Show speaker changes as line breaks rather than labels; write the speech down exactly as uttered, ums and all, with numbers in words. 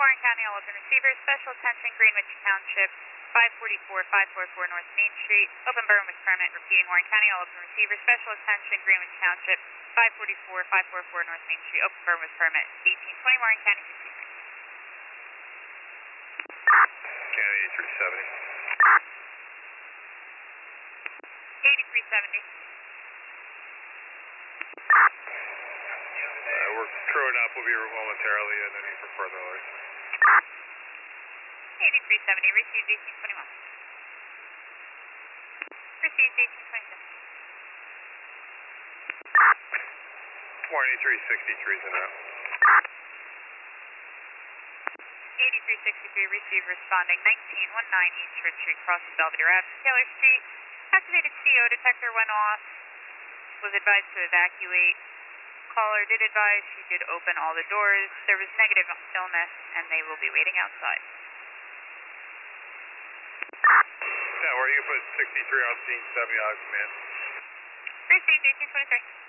Warren County, all open receivers. Special attention, Greenwich Township, five forty-four, five forty-four North Main Street. Open burn with permit. Repeating, Warren County, all open receivers. Special attention, Greenwich Township, five forty-four, five forty-four North Main Street. Open burn with permit. eighteen twenty Warren County, fifty-three.
County eighty-three seventy.
eighty-three seventy.
Uh, we're crewing up. We'll be here momentarily, and then for further alerts.
eighty-three seventy, received eighteen twenty-one. Received eighteen twenty-seven.
Warren eighty-three sixty-three is in out.
eighty-three sixty-three, received responding nineteen nineteen East Church Street, crossing Belvedere Avenue, Taylor Street. Activated C O detector went off. Was advised to evacuate. Caller did advise she did open all the doors. There was negative illness, and they will be waiting outside.
Yeah, where you put sixty-three on scene, seventy on command.
Received eighteen twenty-three.